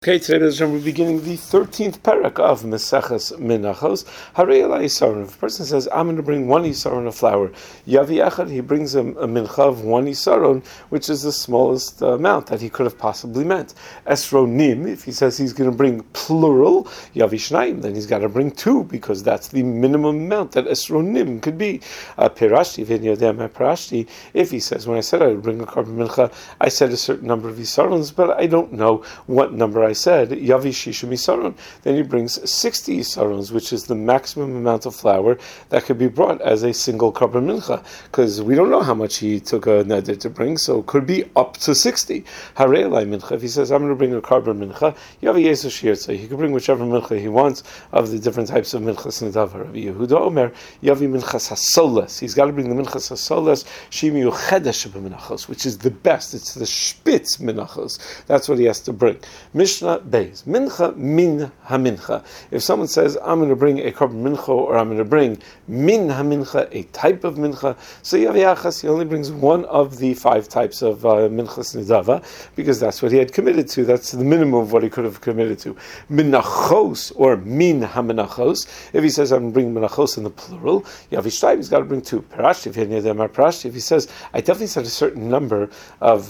Okay, today we're beginning the 13th parak of Meseches Menachos. Harei Elai Yisarun. If a person says, I'm going to bring one Yisarun of flour, Yavi Echad, he brings a mincha of one Yisarun, which is the smallest amount that he could have possibly meant. Esronim, if he says he's going to bring plural, Yavi Shnayim, then he's got to bring two, because that's the minimum amount that Esronim could be. Perashti, Perashti, if he says, when I said I would bring a carbon mincha, I said a certain number of Yisaruns, but I don't know what number I said, Yavi Shishim Yisarun, then he brings 60 Yisaruns, which is the maximum amount of flour that could be brought as a single korban mincha, because we don't know how much he took a neder to bring, so it could be up to 60. Harei Elai mincha, if he says, I'm going to bring a korban mincha, Yavi Yesu Shirtza, he could bring whichever mincha he wants of the different types of minchas nedavar. Rabbi Yehuda Omer, Yavi minchas hasolas, he's got to bring the minchas hasolas, Shimi Uchedesh b'menachos, which is the best, it's the spitz menachos, that's what he has to bring. Mishnah Beis, mincha min hamincha. If someone says, I'm going to bring a korban mincha, or I'm going to bring min hamincha, a type of mincha, so Yavi Achas, he only brings one of the 5 types of minchas nedava, because that's what he had committed to. That's the minimum of what he could have committed to. Minachos, or min haminachos, if he says, I'm going to bring minachos in the plural, Yavi Shtayim, he's got to bring 2. Perashti, if he says, I definitely said a certain number of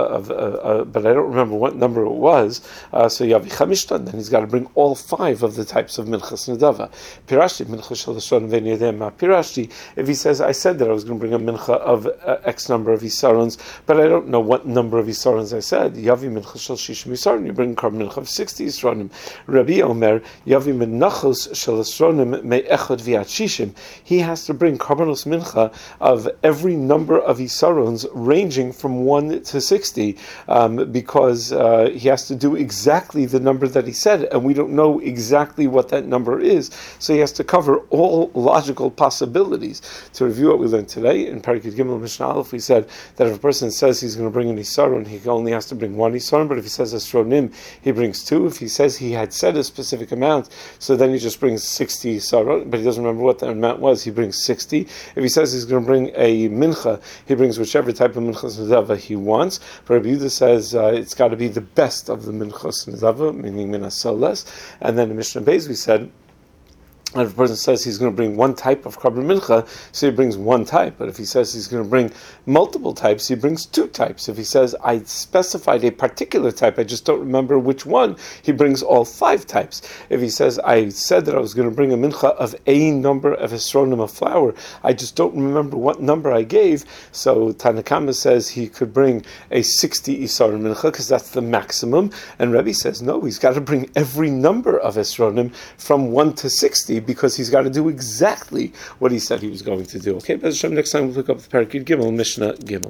but I don't remember what number it was, so Yavi Chamishtan, then he's got to bring all 5 of the types of minchas nedava. Pirashti, minchas shalashon v'niyadem pirashti. If he says, I said that I was going to bring a mincha of X number of Yisarons, but I don't know what number of Yisarons I said. Yavi minchas shal shishim Yisarons, you bring a korban mincha of 60 Yisronim. Rabbi Omer, Yavi minachos shalasronim me'echad v'yat shishim. He has to bring korbanos mincha of every number of Yisarons ranging from 1 to 60, because he has to do exactly the number that he said, and we don't know exactly what that number is, so he has to cover all logical possibilities. To review what we learned today, in Parakid Gimel Mishnah Aleph, we said that if a person says he's going to bring an Yisarun, he only has to bring 1 Yisarun, but if he says Esronim, he brings 2. If he says he had said a specific amount, so then he just brings 60 Yisarun, but he doesn't remember what that amount was, he brings 60. If he says he's going to bring a mincha, he brings whichever type of minchas nedava he wants, but Rabbi Yehuda says it's got to be the best of the minchas nedava, meaning min hasolas. And then in Mishnah Beis we said, and if a person says he's going to bring one type of korban mincha, so he brings one type. But if he says he's going to bring multiple types, he brings 2 types. If he says, I specified a particular type, I just don't remember which one, he brings all 5 types. If he says, I said that I was going to bring a mincha of a number of esronim of flour, I just don't remember what number I gave, so Tanakama says he could bring a 60 isarim mincha, because that's the maximum. And Rebbe says, no, he's got to bring every number of esronim from 1 to 60, because he's got to do exactly what he said he was going to do. Okay, but next time we'll pick up the Parakid Gimel, Mishnah Gimel.